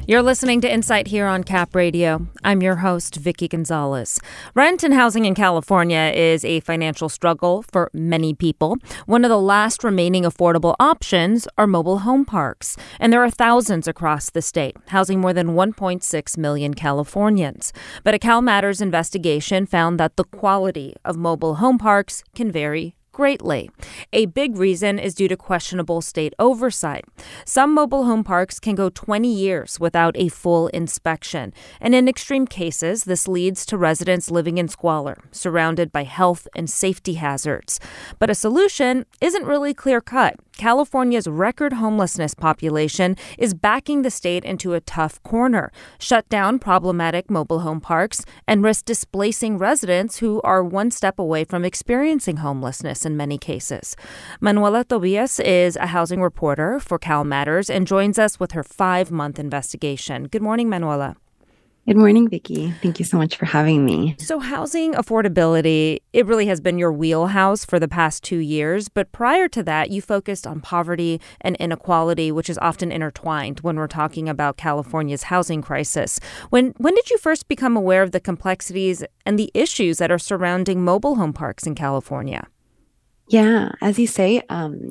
You're listening to Insight here on Cap Radio. I'm your host, Vicky Gonzalez. Rent and housing in California is a financial struggle for many people. One of the last remaining affordable options are mobile home parks, and there are thousands across the state, housing more than 1.6 million Californians. But a CalMatters investigation found that the quality of mobile home parks can vary greatly. A big reason is due to questionable state oversight. Some mobile home parks can go 20 years without a full inspection, and in extreme cases, this leads to residents living in squalor, surrounded by health and safety hazards. But a solution isn't really clear-cut. California's record homelessness population is backing the state into a tough corner, shut down problematic mobile home parks, and risk displacing residents who are one step away from experiencing homelessness in many cases. Manuela Tobias is a housing reporter for CalMatters and joins us with her 5-month investigation. Good morning, Manuela. Good morning, Vicki. Thank you so much for having me. So housing affordability, it really has been your wheelhouse for the past 2 years. But prior to that, you focused on poverty and inequality, which is often intertwined when we're talking about California's housing crisis. When did you first become aware of the complexities and the issues that are surrounding mobile home parks in California? Yeah, as you say,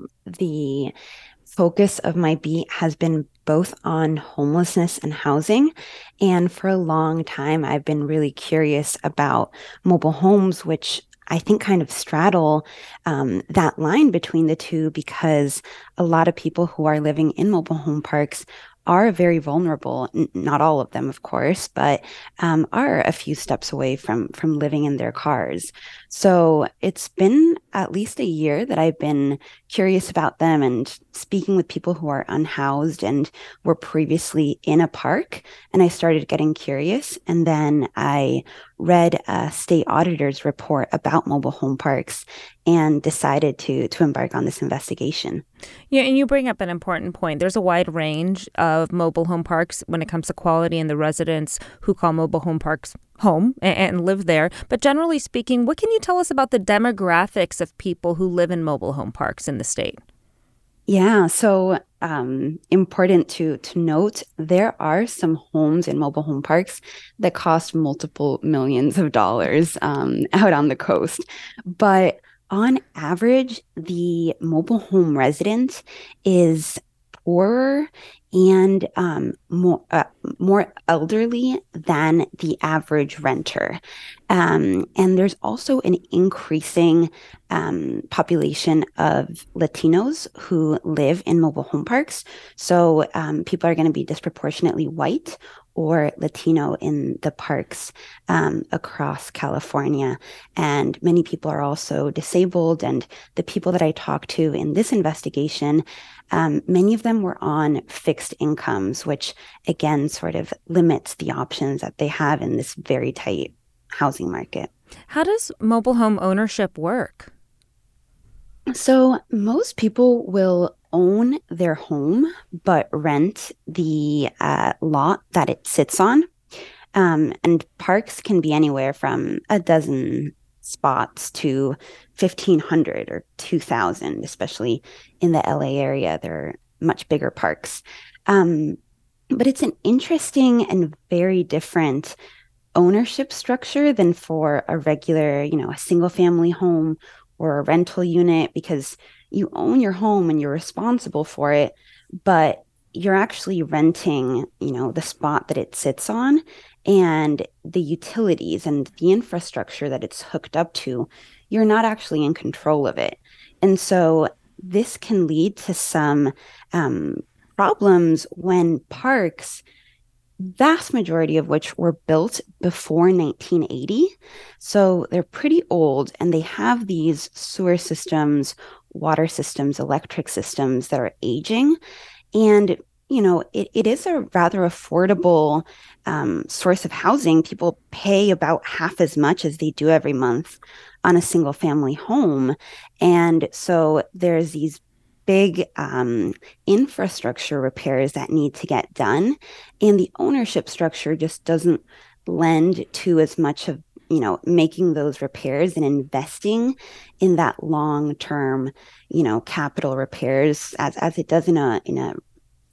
the focus of my beat has been both on homelessness and housing. And for a long time, I've been really curious about mobile homes, which I think kind of straddle that line between the two, because a lot of people who are living in mobile home parks are very vulnerable, not all of them, of course, but are a few steps away from living in their cars. So it's been at least a year that I've been curious about them and speaking with people who are unhoused and were previously in a park. And I started getting curious. And then I read a state auditor's report about mobile home parks and decided to embark on this investigation. Yeah, and you bring up an important point. There's a wide range of mobile home parks when it comes to quality and the residents who call mobile home parks home and live there. But generally speaking, what can you tell us about the demographics of people who live in mobile home parks in the state? Yeah, so important to note, there are some homes in mobile home parks that cost multiple millions of dollars out on the coast. But on average, the mobile home resident is poorer and more elderly than the average renter. And there's also an increasing population of Latinos who live in mobile home parks. So people are going to be disproportionately white or Latino in the parks across California. And many people are also disabled. And the people that I talked to in this investigation, many of them were on fixed incomes, which again sort of limits the options that they have in this very tight housing market. How does mobile home ownership work? So most people will own their home, but rent the lot that it sits on. And parks can be anywhere from a dozen spots to 1,500 or 2,000, especially in the LA area. There are much bigger parks. But it's an interesting and very different ownership structure than for a regular, a single family home or a rental unit, because you own your home and you're responsible for it, but you're actually renting, the spot that it sits on and the utilities and the infrastructure that it's hooked up to. You're not actually in control of it. And so this can lead to some problems when parks, vast majority of which were built before 1980. So they're pretty old and they have these sewer systems, water systems, electric systems that are aging. And, it is a rather affordable source of housing. People pay about half as much as they do every month on a single family home. And so there's these big infrastructure repairs that need to get done. And the ownership structure just doesn't lend to as much of, making those repairs and investing in that long-term, capital repairs as it does in a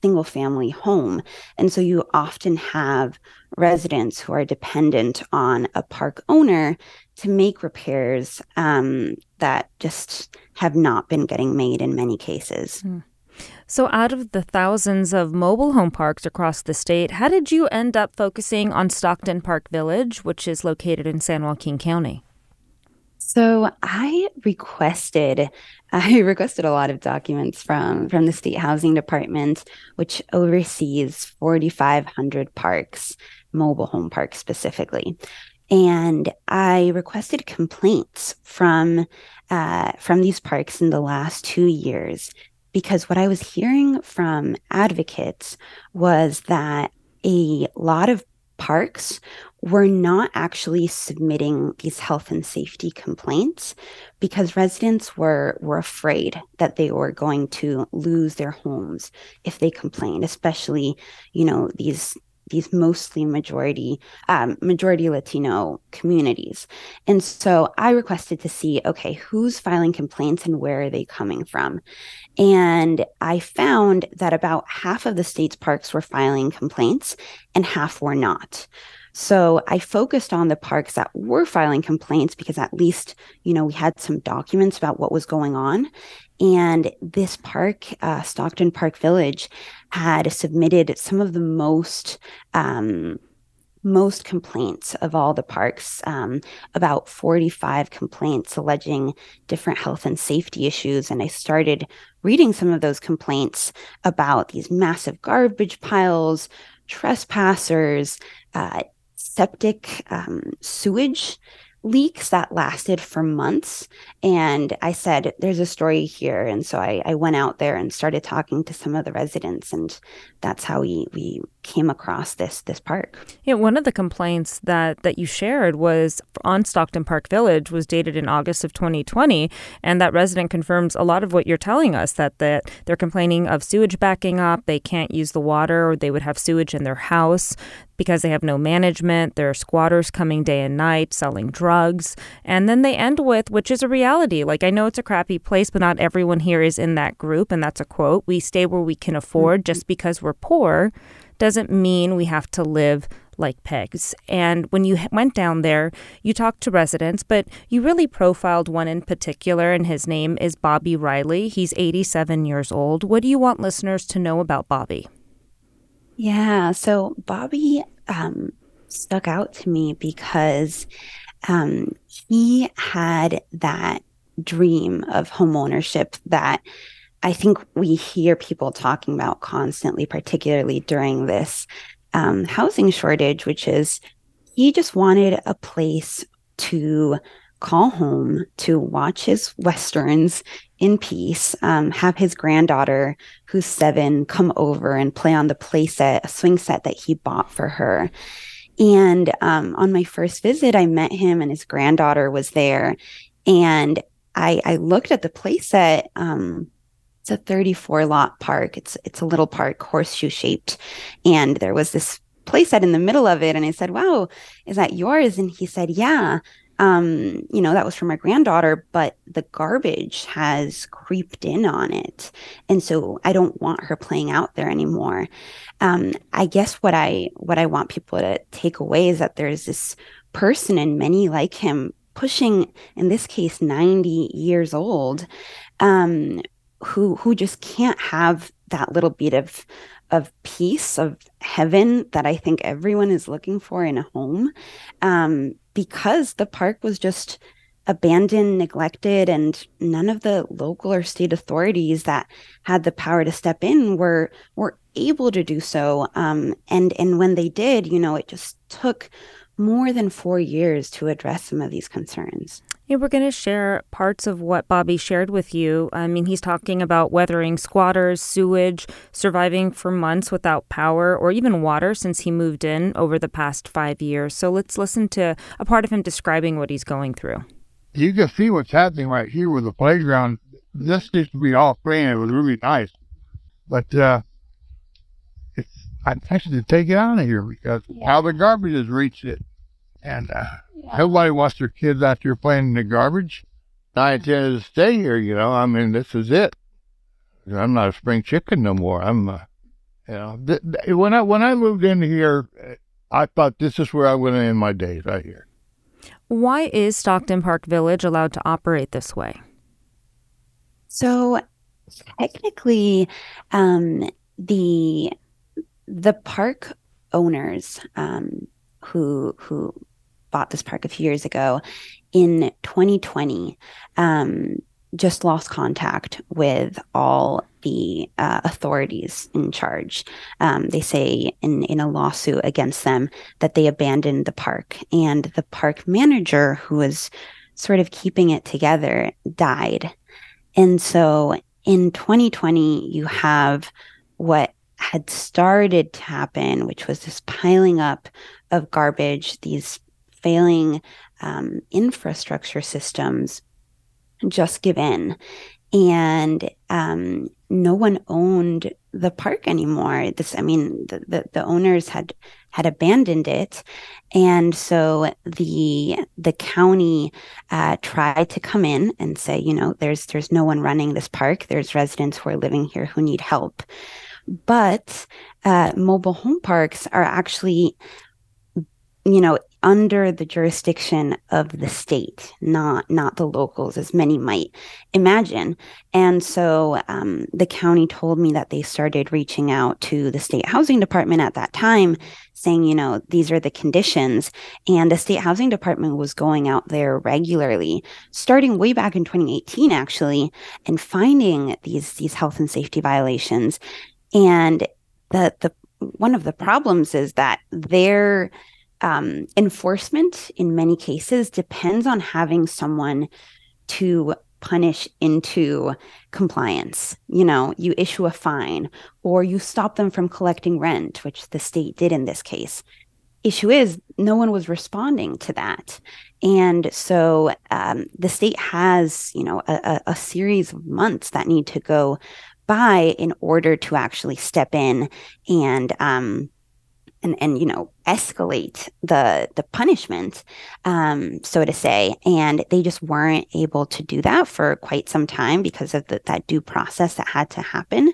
single family home. And so you often have residents who are dependent on a park owner to make repairs that just have not been getting made in many cases. So out of the thousands of mobile home parks across the state, how did you end up focusing on Stockton Park Village, which is located in San Joaquin County? So I requested a lot of documents from the state housing department, which oversees 4,500 parks, mobile home parks specifically. And I requested complaints from these parks in the last 2 years, because what I was hearing from advocates was that a lot of parks were not actually submitting these health and safety complaints because residents were afraid that they were going to lose their homes if they complained, especially, these mostly majority Latino communities. And so I requested to see, okay, who's filing complaints and where are they coming from? And I found that about half of the state's parks were filing complaints and half were not. So I focused on the parks that were filing complaints because at least, we had some documents about what was going on. And this park, Stockton Park Village, had submitted some of the most complaints of all the parks, about 45 complaints alleging different health and safety issues. And I started reading some of those complaints about these massive garbage piles, trespassers, septic sewage leaks that lasted for months. And I said, there's a story here. And so I went out there and started talking to some of the residents. And that's how we came across this park. Yeah, one of the complaints that you shared was on Stockton Park Village was dated in August of 2020. And that resident confirms a lot of what you're telling us, that they're complaining of sewage backing up. They can't use the water, or they would have sewage in their house because they have no management. There are squatters coming day and night selling drugs. And then they end with, which is a reality. Like, I know it's a crappy place, but not everyone here is in that group. And that's a quote. We stay where we can afford. Just because we're poor doesn't mean we have to live like pigs. And when you went down there, you talked to residents, but you really profiled one in particular, and his name is Bobby Riley. He's 87 years old. What do you want listeners to know about Bobby? Yeah, so Bobby stuck out to me because he had that dream of homeownership that I think we hear people talking about constantly, particularly during this housing shortage, which is he just wanted a place to call home, to watch his Westerns in peace, have his granddaughter, who's 7, come over and play on the play set, a swing set that he bought for her. And on my first visit, I met him and his granddaughter was there. And I looked at the play set. It's a 34-lot park. It's a little park, horseshoe shaped. And there was this play set in the middle of it. And I said, wow, is that yours? And he said, yeah. That was for my granddaughter, but the garbage has creeped in on it. And so I don't want her playing out there anymore. I guess what I want people to take away is that there's this person, and many like him, pushing, in this case, 90 years old, who just can't have that little bit of peace, of heaven that I think everyone is looking for in a home, because the park was just abandoned, neglected, and none of the local or state authorities that had the power to step in were able to do so. And when they did, it just took more than 4 years to address some of these concerns. Yeah, we're going to share parts of what Bobby shared with you. I mean, he's talking about weathering squatters, sewage, surviving for months without power or even water since he moved in over the past 5 years. So let's listen to a part of him describing what he's going through. You can see what's happening right here with the playground. This used to be all free and it was really nice. But I'm anxious to take it out of here because how the garbage has reached it. And nobody wants their kids out there playing in the garbage. I intended to stay here, I mean, this is it. I'm not a spring chicken no more. When I moved in here, I thought this is where I'm going to end my days, right here. Why is Stockton Park Village allowed to operate this way? So technically, the park owners who bought this park a few years ago in 2020 just lost contact with all the authorities in charge. They say in a lawsuit against them that they abandoned the park, and the park manager, who was sort of keeping it together, died. And so in 2020, you have what had started to happen, which was this piling up of garbage, these failing infrastructure systems just give in. And no one owned the park anymore. The owners had abandoned it, and so the county tried to come in and say, there's no one running this park. There's residents who are living here who need help. But mobile home parks are actually, under the jurisdiction of the state, not the locals, as many might imagine. And so the county told me that they started reaching out to the state housing department at that time, saying, these are the conditions. And the state housing department was going out there regularly, starting way back in 2018, actually, and finding these health and safety violations. And the one of the problems is that their enforcement in many cases depends on having someone to punish into compliance. You issue a fine or you stop them from collecting rent, which the state did in this case. Issue is no one was responding to that. And so the state has, a series of months that need to go by in order to actually step in and escalate the punishment, so to say. And they just weren't able to do that for quite some time because of that due process that had to happen.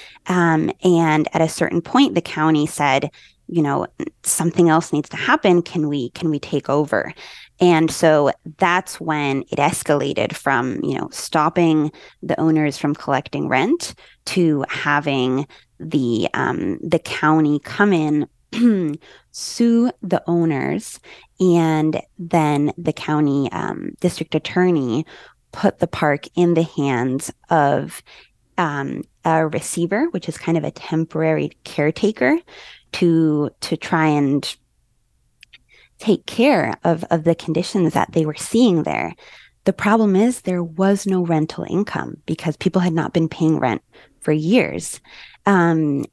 And at a certain point, the county said, something else needs to happen. Can we take over? And so that's when it escalated from, stopping the owners from collecting rent to having the county come in, sue the owners, and then the county district attorney put the park in the hands of a receiver, which is kind of a temporary caretaker, to try and take care of the conditions that they were seeing there. The problem is there was no rental income because people had not been paying rent for years. And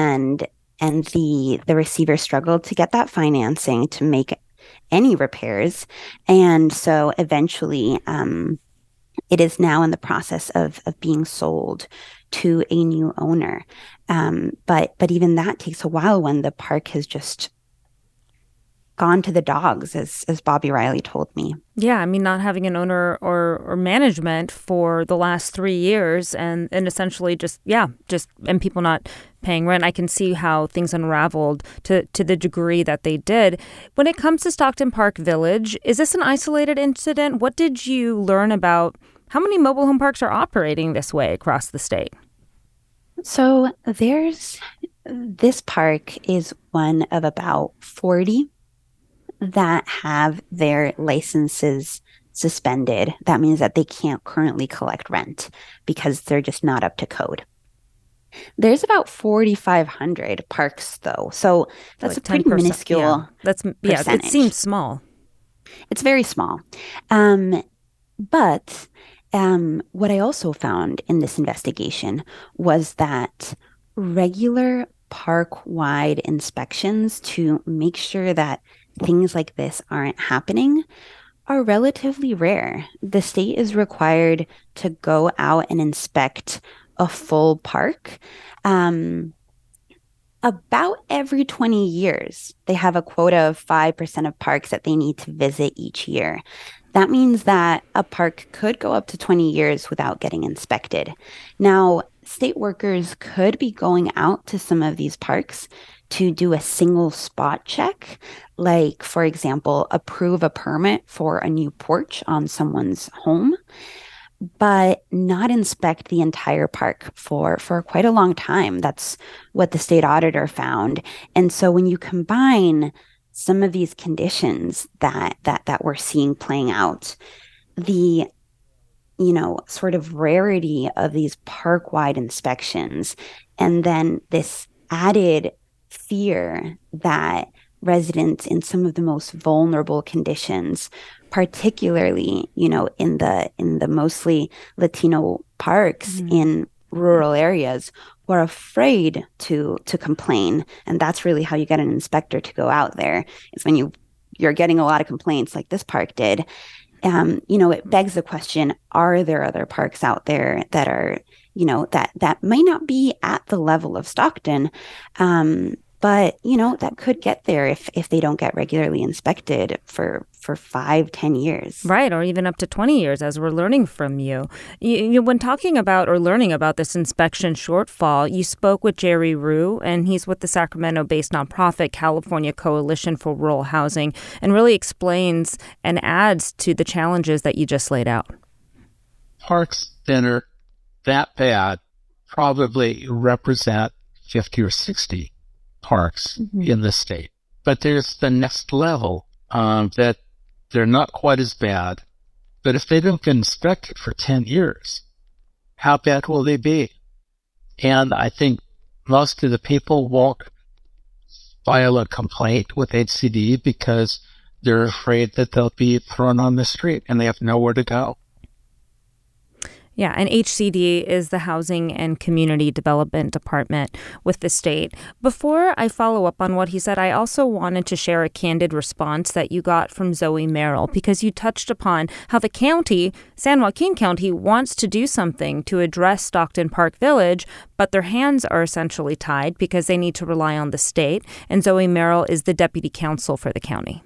the receiver struggled to get that financing to make any repairs. And so eventually it is now in the process of being sold to a new owner. But even that takes a while when the park has just gone to the dogs, as Bobby Riley told me. Yeah, not having an owner or management for the last 3 years and essentially just people not paying rent. I can see how things unraveled to the degree that they did. When it comes to Stockton Park Village, is this an isolated incident? What did you learn about how many mobile home parks are operating this way across the state? So this park is one of about 40 that have their licenses suspended. That means that they can't currently collect rent because they're just not up to code. There's about 4,500 parks, though. So that's like a pretty minuscule percentage. It seems small. It's very small. But what I also found in this investigation was that regular park-wide inspections to make sure that things like this aren't happening are relatively rare. The state is required to go out and inspect a full park about every 20 years. They have a quota of 5% of parks that they need to visit each year. That means that a park could go up to 20 years without getting inspected. Now, state workers could be going out to some of these parks to do a single spot check, like, for example, approve a permit for a new porch on someone's home, but not inspect the entire park for quite a long time. That's what the state auditor found. And so when you combine some of these conditions that we're seeing playing out, the sort of rarity of these park-wide inspections, and then this added fear that residents in some of the most vulnerable conditions, particularly, in the mostly Latino parks in rural areas, who are afraid to complain. And that's really how you get an inspector to go out there, is when you're getting a lot of complaints like this park did. It begs the question, are there other parks out there that are, that may not be at the level of Stockton, but, that could get there if they don't get regularly inspected for 5-10 years. Right, or even up to 20 years, as we're learning from you. When talking about or learning about this inspection shortfall, you spoke with Jerry Rue, and he's with the Sacramento-based nonprofit California Coalition for Rural Housing, and really explains and adds to the challenges that you just laid out. Parks that are that bad probably represent 50 or 60 parks in the state. But there's the next level that they're not quite as bad. But if they don't get inspected for 10 years, how bad will they be? And I think most of the people won't file a complaint with HCD because they're afraid that they'll be thrown on the street and they have nowhere to go. Yeah, and HCD is the Housing and Community Development Department with the state. Before I follow up on what he said, I also wanted to share a candid response that you got from Zoe Merrill, because you touched upon how the county, San Joaquin County, wants to do something to address Stockton Park Village, but their hands are essentially tied because they need to rely on the state. And Zoe Merrill is the deputy counsel for the county.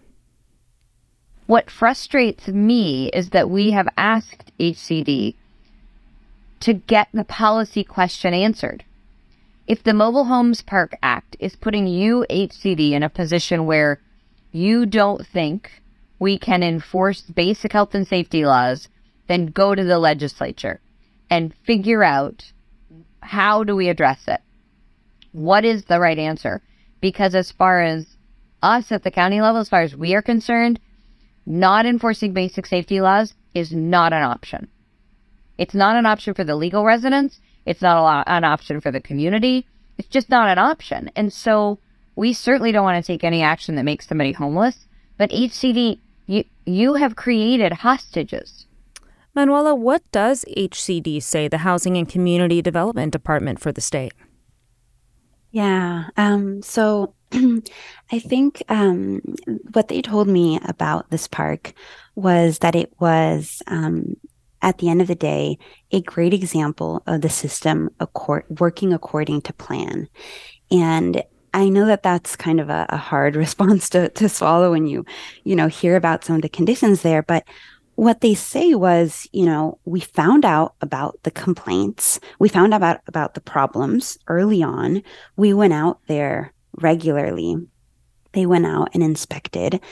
What frustrates me is that we have asked HCD to get the policy question answered. If the Mobile Homes Park Act is putting you, HCD, in a position where you don't think we can enforce basic health and safety laws, then go to the legislature and figure out, how do we address it? What is the right answer? Because as far as us at the county level, as far as we are concerned, not enforcing basic safety laws is not an option. It's not an option for the legal residents. It's not an option for the community. It's just not an option. And so we certainly don't want to take any action that makes somebody homeless. But HCD, you have created hostages. Manuela, what does HCD say, the Housing and Community Development Department for the state? Yeah. So I think what they told me about this park was that it was, at the end of the day, a great example of the system working according to plan. And I know that that's kind of a hard response to swallow when you hear about some of the conditions there. But what they say was, we found out about the complaints. We found out about the problems early on. We went out there regularly. They went out and inspected.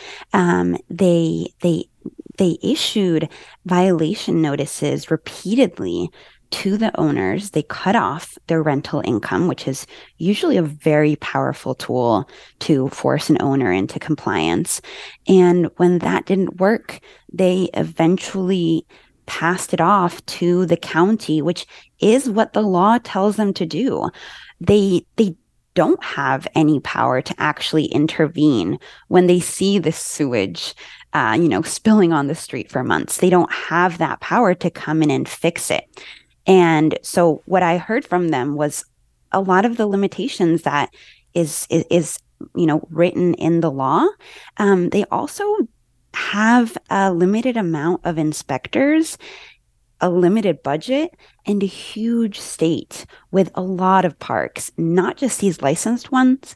They issued violation notices repeatedly to the owners. They cut off their rental income, which is usually a very powerful tool to force an owner into compliance. And when that didn't work, they eventually passed it off to the county, which is what the law tells them to do. They don't have any power to actually intervene when they see the sewage spilling on the street for months. They don't have that power to come in and fix it. And so what I heard from them was a lot of the limitations that is written in the law. They also have a limited amount of inspectors, a limited budget, and a huge state with a lot of parks, not just these licensed ones,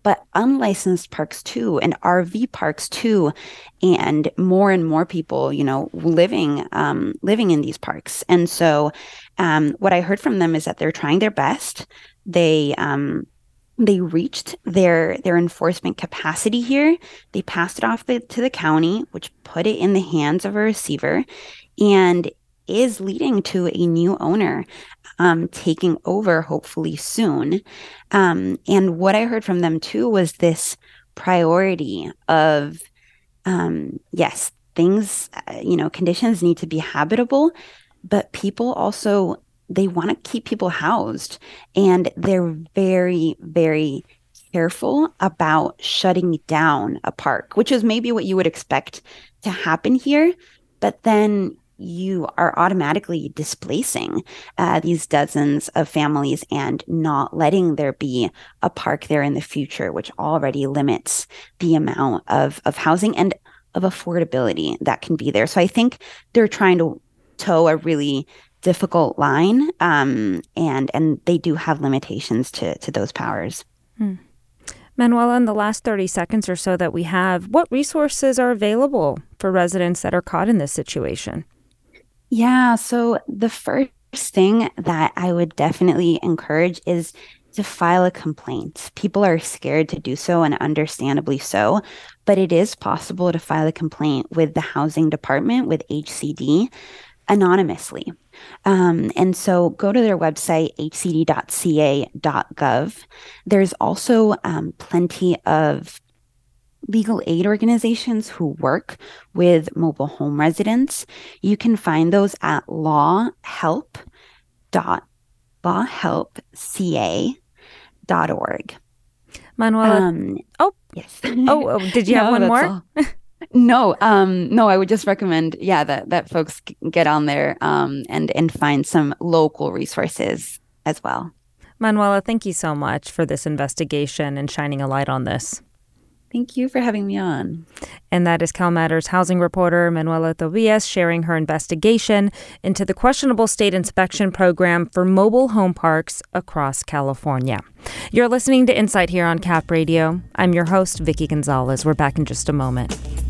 but unlicensed parks too, and RV parks too, and more people, living in these parks. And so, what I heard from them is that they're trying their best. They reached their enforcement capacity here. They passed it off to the county, which put it in the hands of a receiver, and is leading to a new owner taking over hopefully soon. And what I heard from them too was this priority of, yes, things, conditions need to be habitable, but people also, they want to keep people housed, and they're very, very careful about shutting down a park, which is maybe what you would expect to happen here. But then you are automatically displacing these dozens of families and not letting there be a park there in the future, which already limits the amount of housing and of affordability that can be there. So I think they're trying to toe a really difficult line, and they do have limitations to those powers. Manuela, in the last 30 seconds or so that we have, what resources are available for residents that are caught in this situation? Yeah, so the first thing that I would definitely encourage is to file a complaint. People are scared to do so, and understandably so, but it is possible to file a complaint with the housing department, with HCD, anonymously. And so go to their website, hcd.ca.gov. There's also plenty of legal aid organizations who work with mobile home residents. You can find those at lawhelp.ca.org. Manuela. Yes. Did you have one more? No, I would just recommend, that folks get on there and find some local resources as well. Manuela, thank you so much for this investigation and shining a light on this. Thank you for having me on. And that is CalMatters housing reporter Manuela Tobias sharing her investigation into the questionable state inspection program for mobile home parks across California. You're listening to Insight here on Cap Radio. I'm your host, Vicki Gonzalez. We're back in just a moment.